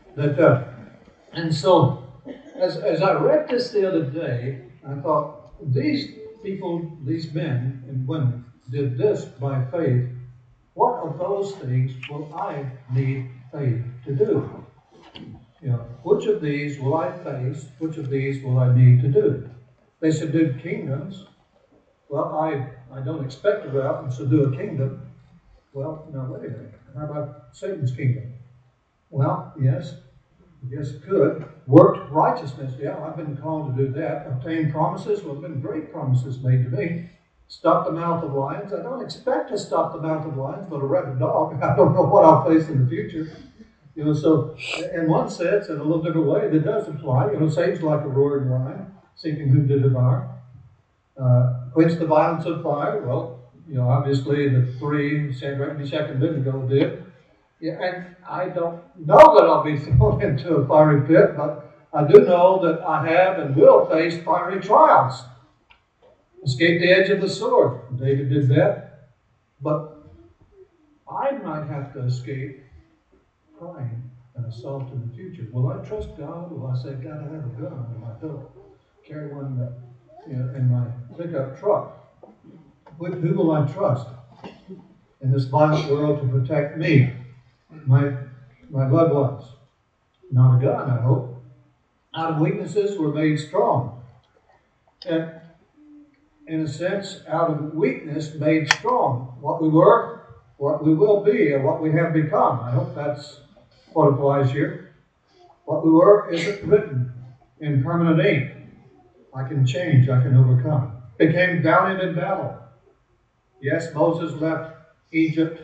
And so, as I read this the other day, I thought, these people, these men and women, did this by faith. What of those things will I need faith to do? Which of these will I face? Which of these will I need to do? They subdued kingdoms. Well, I don't expect to go out and subdue a kingdom. Well, now wait a minute. How about Satan's kingdom? Well, yes, could. Worked righteousness. Yeah, I've been called to do that. Obtained promises. Well, there have been great promises made to me. Stop the mouth of lions. I don't expect to stop the mouth of lions, but a rabid dog. I don't know what I'll face in the future. So in one sense, in a little different way, that does apply. Satan's like a roaring lion, seeking whom to devour. Quench the violence of fire. Well, obviously the three, Shadrach, Meshach, and Abednego did. Yeah, and I don't know that I'll be thrown into a fiery pit, but I do know that I have and will face fiery trials. Escape the edge of the sword. David did that. But I might have to escape crime and assault in the future. Will I trust God? Will I say, God, I have a gun in my belt? Carry one in my pickup truck. Who will I trust in this violent world to protect me, my loved ones? Not a gun, I hope. Out of weaknesses we're made strong. And in a sense, out of weakness made strong. What we were, what we will be, and what we have become. I hope that's what applies here. What we were isn't written in permanent ink. I can change, I can overcome. Became valiant in battle. Yes, Moses left Egypt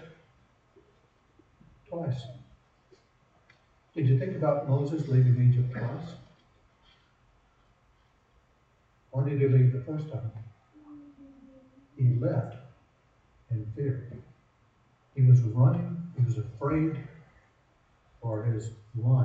twice. Did you think about Moses leaving Egypt twice? Why did he leave the first time? He left in fear. He was running. He was afraid for his life.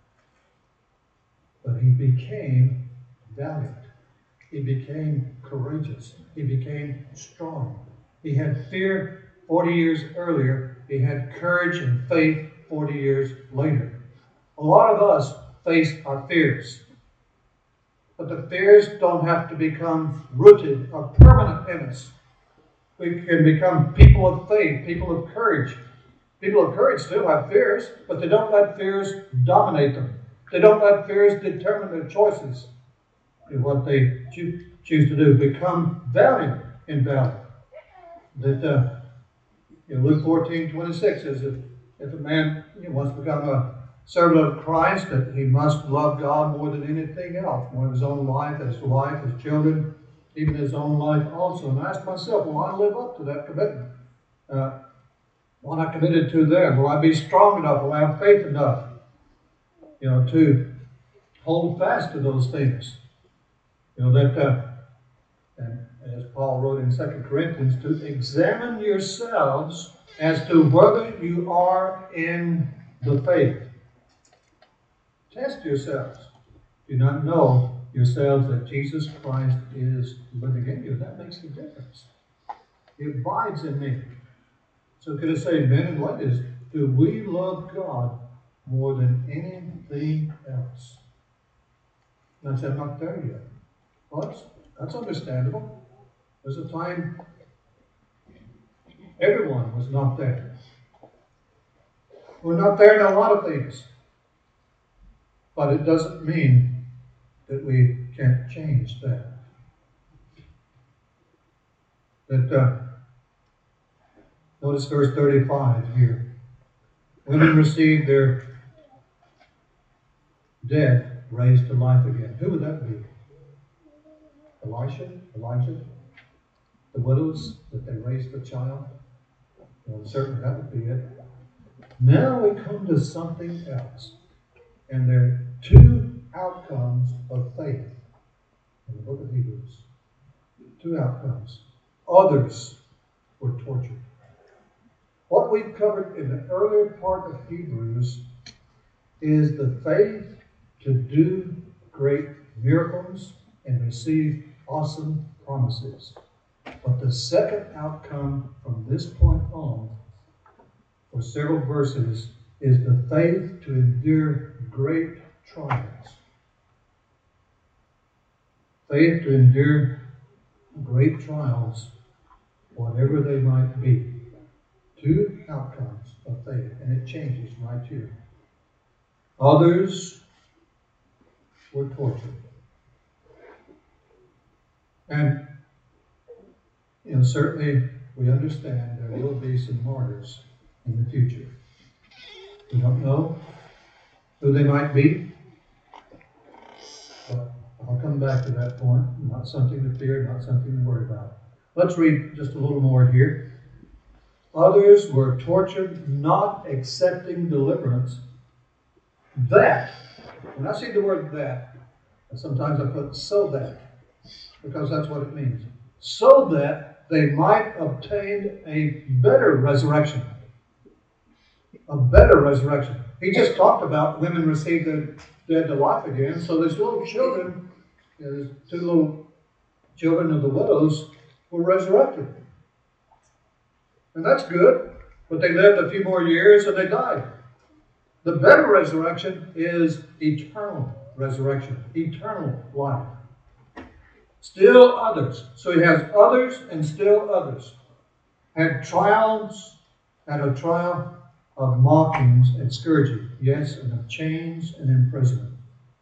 But he became valiant. He became courageous. He became strong. He had fear 40 years earlier. He had courage and faith 40 years later. A lot of us face our fears. But the fears don't have to become rooted or permanent in us. We can become people of faith, people of courage. People of courage still have fears, but they don't let fears dominate them. They don't let fears determine their choices in what they choose to do. Become valiant in battle. That Luke 14:26 says that if a man wants to become a servant of Christ, that he must love God more than anything else, more than his own life, his children, even his own life also. And I ask myself, will I live up to that commitment? Will I committed to them? Will I be strong enough? Will I have faith enough, to hold fast to those things? And as Paul wrote in 2 Corinthians, to examine yourselves as to whether you are in the faith. Test yourselves. Do you not know yourselves that Jesus Christ is living in you? That makes a difference. He abides in me. So could I say, men and ladies, do we love God more than anything else? And I said, I'm not there yet. Well, that's understandable. There's a time everyone was not there. We're not there in a lot of things. But it doesn't mean that we can't change that. Notice verse 35 here. Women received their dead raised to life again. Who would that be? Elijah? The widows, that they raised the child? Certainly that would be it. Now we come to something else. And there are two outcomes of faith in the book of Hebrews. Two outcomes. Others were tortured. What we've covered in the earlier part of Hebrews is the faith to do great miracles and receive awesome promises. But the second outcome from this point on, for several verses, is the faith to endure great trials. Faith to endure great trials, whatever they might be. Two outcomes of faith, and it changes right here. Others were tortured. And, certainly we understand there will be some martyrs in the future. We don't know who they might be, but I'll come back to that point. Not something to fear, not something to worry about. Let's read just a little more here. Others were tortured, not accepting deliverance. That, when I see the word that, and sometimes I put so that, because that's what it means. So that they might obtain a better resurrection. A better resurrection. He just talked about women received their dead to life again. So these little children, there's two little children of the widows, were resurrected. And that's good. But they lived a few more years and they died. The better resurrection is eternal resurrection. Eternal life. Still others. So he has others and still others. Had trials, had a trial of mockings and scourging. Yes, and of chains and imprisonment.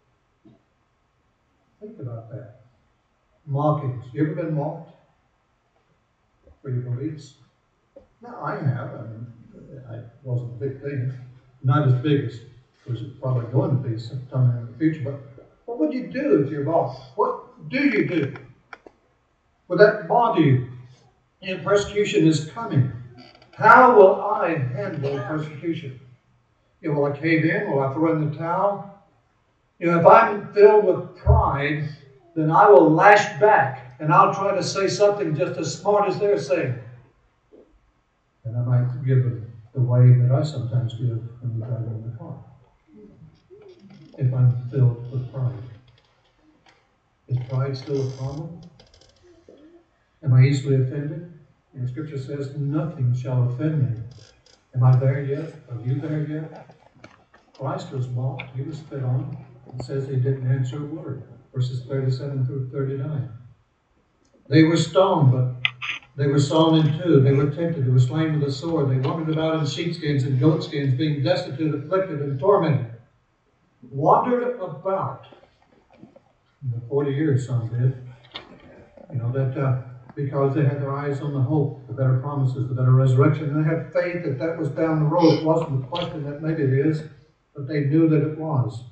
Think about that. Mockings. You ever been mocked for your beliefs? No, I have. It wasn't a big thing. Not as big as it was probably going to be sometime in the future. But what would you do if you're mocked? What do you do? Will that bother you? And persecution is coming. How will I handle persecution? Will I cave in? Will I throw in the towel? If I'm filled with pride, then I will lash back and I'll try to say something just as smart as they're saying. And I might give them the way that I sometimes give when we drive in the car. If I'm filled with pride. Is pride still a problem? Am I easily offended? And the Scripture says, nothing shall offend me. Am I there yet? Are you there yet? Christ was mocked. He was spit on. It says he didn't answer a word. Verses 37 through 39. They were stoned, but they were sawn in two. They were tempted. They were slain with a sword. They wandered about in sheepskins and goatskins, being destitute, afflicted, and tormented. Wandered about. The 40 years some did. You know, that because they had their eyes on the hope, the better promises, the better resurrection, and they had faith that that was down the road. It wasn't a question that maybe it is, but they knew that it was.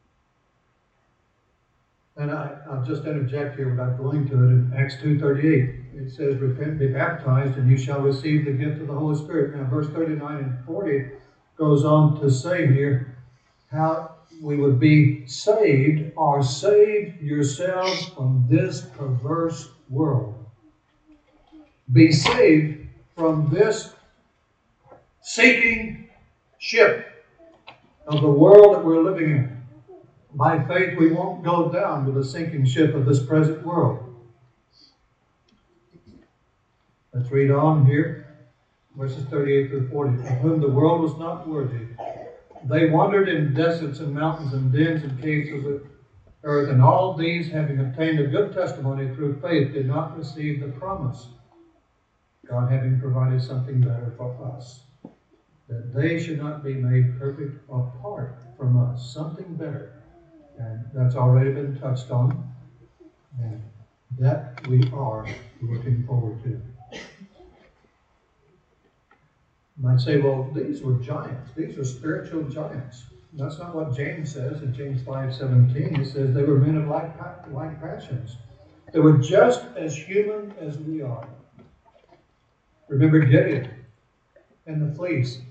And I'll just interject here without going to it. In Acts 2:38, it says, repent, be baptized, and you shall receive the gift of the Holy Spirit. Now, verse 39 and 40 goes on to say here how we would be saved, or save yourselves from this perverse world. Be saved from this sinking ship of the world that we're living in. By faith, we won't go down with the sinking ship of this present world. Let's read on here, verses 38 through 40. Of whom the world was not worthy. They wandered in deserts and mountains and dens and caves of the earth, and all these, having obtained a good testimony through faith, did not receive the promise. God having provided something better for us, that they should not be made perfect apart from us. Something better. And that's already been touched on. And that we are looking forward to. You might say, well, these were giants. These were spiritual giants. That's not what James says in James 5:17. He says they were men of like passions. They were just as human as we are. Remember Gideon and the fleece.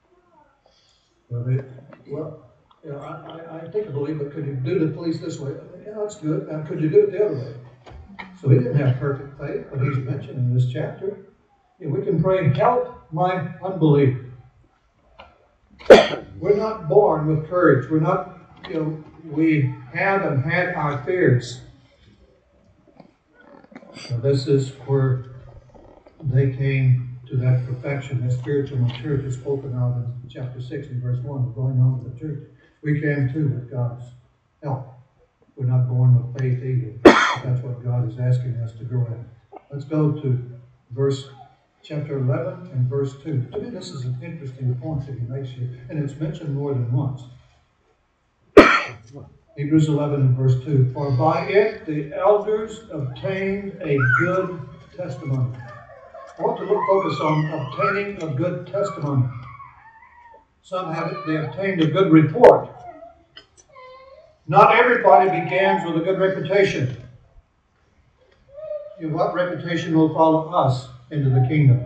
I think I believe, but could you do the fleece this way? Yeah, that's good. Now, could you do it the other way? So he didn't have perfect faith, but he's mentioned in this chapter. We can pray, help my unbelief. We're not born with courage. We're not, we have and had our fears. So this is where they came to that perfection, that spiritual maturity spoken of in chapter 6 and verse 1, going on to the church. We came too with God's help. We're not born with faith either. That's what God is asking us to grow in. Let's go to chapter 11 and verse 2. To me, this is an interesting point that he makes here, and it's mentioned more than once. Hebrews 11 and verse 2. For by it the elders obtained a good testimony. I want to focus on obtaining a good testimony. Some have it, they obtained a good report. Not everybody begins with a good reputation. What reputation will follow us into the kingdom?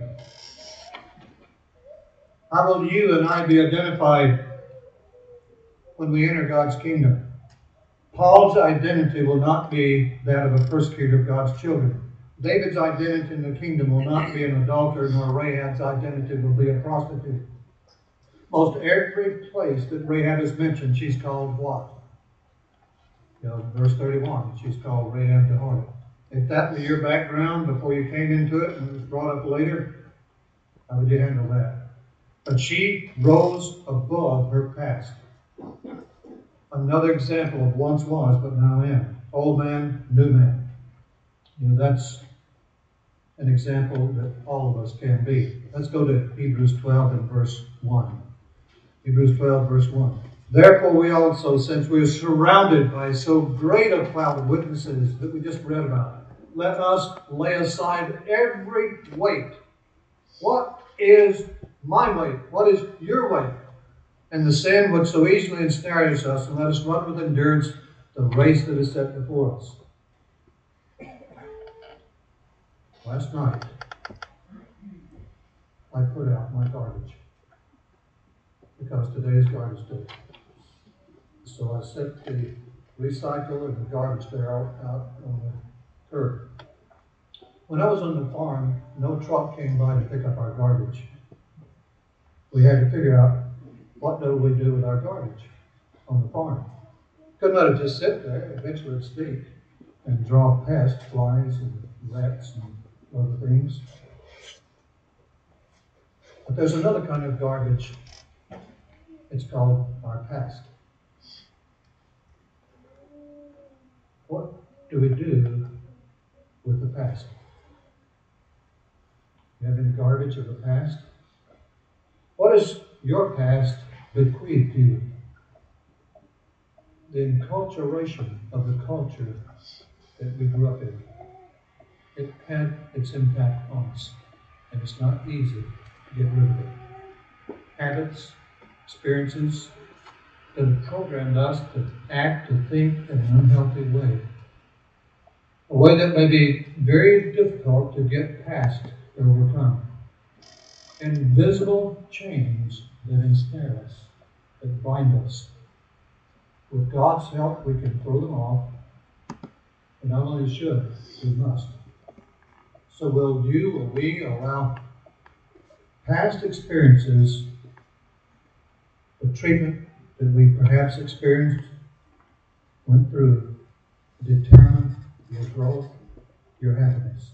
How will you and I be identified when we enter God's kingdom? Paul's identity will not be that of a persecutor of God's children. David's identity in the kingdom will not be an adulterer, nor Rahab's identity will be a prostitute. Most every place that Rahab is mentioned, she's called what? Verse 31, she's called Rahab the harlot. If that was your background before you came into it and it was brought up later, how would you handle that? But she rose above her past. Another example of once was, but now am. Old man, new man. That's an example that all of us can be. Let's go to Hebrews 12 and verse 1. Hebrews 12, verse 1. Therefore we also, since we are surrounded by so great a cloud of witnesses that we just read about, let us lay aside every weight. What is my weight? What is your weight? And the sin which so easily ensnares us, and let us run with endurance the race that is set before us. Last night, I put out my garbage because today is garbage day. So I set the recycle and the garbage barrel out on the curb. When I was on the farm, no truck came by to pick up our garbage. We had to figure out what do we do with our garbage on the farm. Couldn't let it just sit there. Eventually it'd speak and draw pests, flies and rats and other things. But there's another kind of garbage. It's called our past. What do we do with the past? You have any garbage of the past? What is your past bequeathed to you? The enculturation of the culture that we grew up in. It had its impact on us, and it's not easy to get rid of it. Habits, experiences that have programmed us to act, to think in an unhealthy way. A way that may be very difficult to get past or overcome. Invisible chains that ensnare us, that bind us. With God's help, we can throw them off. And not only should, we must. So will we allow past experiences, the treatment that we perhaps experienced, went through, determine your growth, your happiness?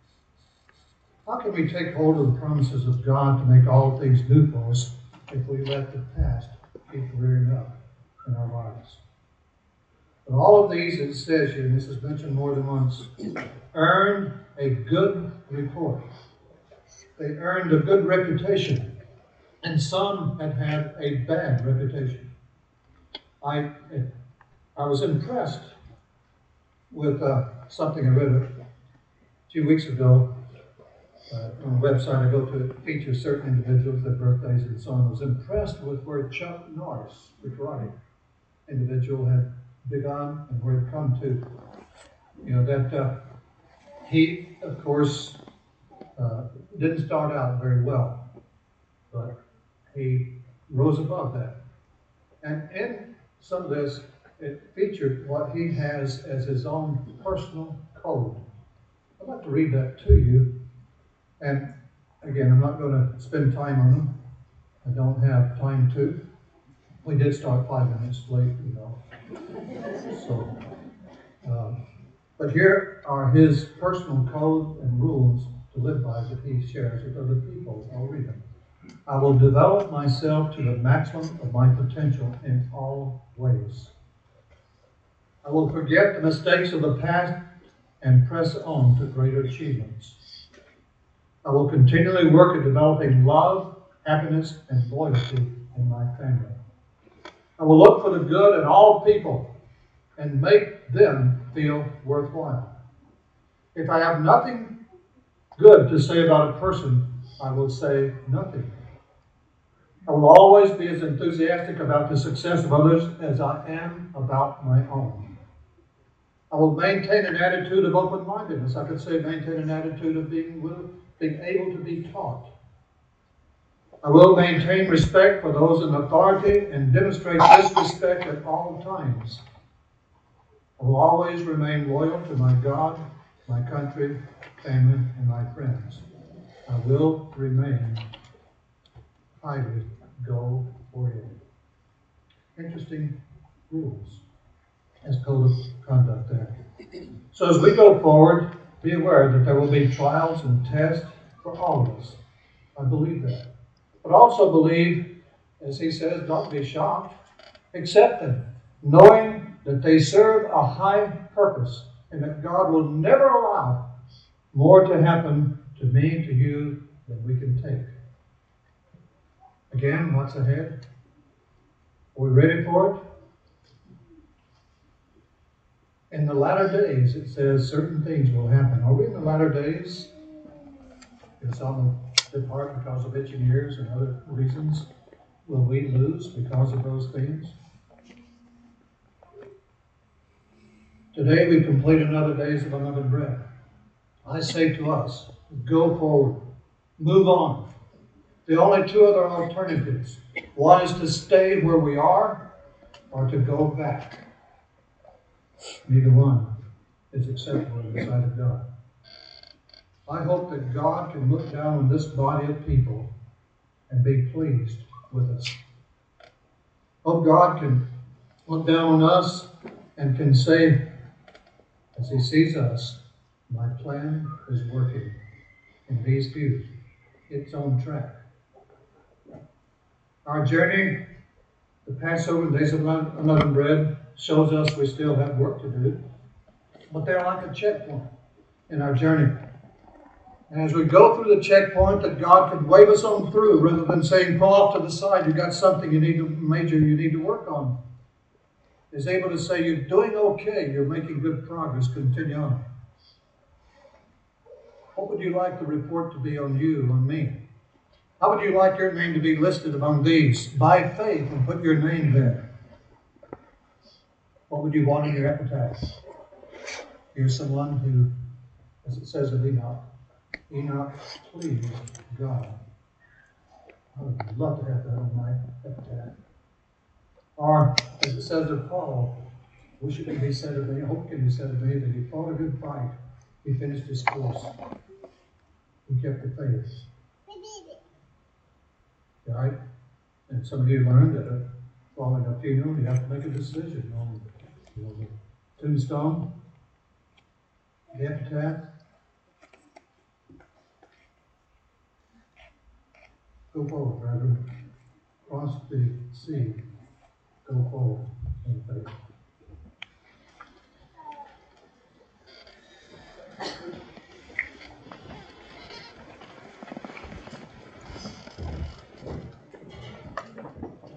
How can we take hold of the promises of God to make all things new for us if we let the past keep rearing up in our lives? But all of these, it says here, and this is mentioned more than once, earned a good report. They earned a good reputation. And some had had a bad reputation. I was impressed with something I read a few weeks ago on a website I go to. It features certain individuals, their birthdays and so on. I was impressed with where Chuck Norris, the karate individual, had begun and where it come to. You know, that he, of course, didn't start out very well, but he rose above that. And in some of this, it featured what he has as his own personal code. I'd like to read that to you. And again, I'm not going to spend time on them. I don't have time to. We did start 5 minutes late, you know. So, but here are his personal code and rules to live by that he shares with other people. I'll read them. I will develop myself to the maximum of my potential in all ways. I will forget the mistakes of the past and press on to greater achievements. I will continually work at developing love, happiness, and loyalty in my family. I will look for the good in all people and make them feel worthwhile. If I have nothing good to say about a person, I will say nothing. I will always be as enthusiastic about the success of others as I am about my own. I will maintain an attitude of open-mindedness. I could say maintain an attitude of being able to be taught. I will maintain respect for those in authority and demonstrate this respect at all times. I will always remain loyal to my God, my country, family, and my friends. I will remain highly goal-oriented. Interesting rules as code of conduct there. So as we go forward, be aware that there will be trials and tests for all of us. I believe that. But also believe, as he says, don't be shocked. Accept them, knowing that they serve a high purpose and that God will never allow more to happen to me and to you than we can take. Again, what's ahead? Are we ready for it? In the latter days, it says certain things will happen. Are we in the latter days? Some will depart because of itching ears and other reasons. Will we lose because of those things? Today we complete another days of unleavened bread. I say to us, go forward. Move on. The only two other alternatives. One is to stay where we are or to go back. Neither one is acceptable in the sight of God. I hope that God can look down on this body of people and be pleased with us. Hope God can look down on us and can say, as He sees us, my plan is working in these few. It's on track. Our journey, the Passover and Days of Unleavened Bread, shows us we still have work to do. But they're like a checkpoint in our journey. And as we go through the checkpoint, that God can wave us on through rather than saying, pull off to the side, you've got something you need to work on. Is able to say, you're doing okay, you're making good progress, continue on. What would you like the report to be on you, on me? How would you like your name to be listed among these? By faith, and put your name there. What would you want in your epitaph? Here's someone who, as it says of Enoch, Enoch pleased God. I would love to have that on my epitaph. Or, as it says of Paul, wish it could be said of me, hope it can be said of me, that he fought a good fight. He finished his course. He kept the faith. Right? And some of you learned that following a funeral, you have to make a decision on the tombstone, the epitaph. Go forward, brethren. Cross the sea. Go forward in faith.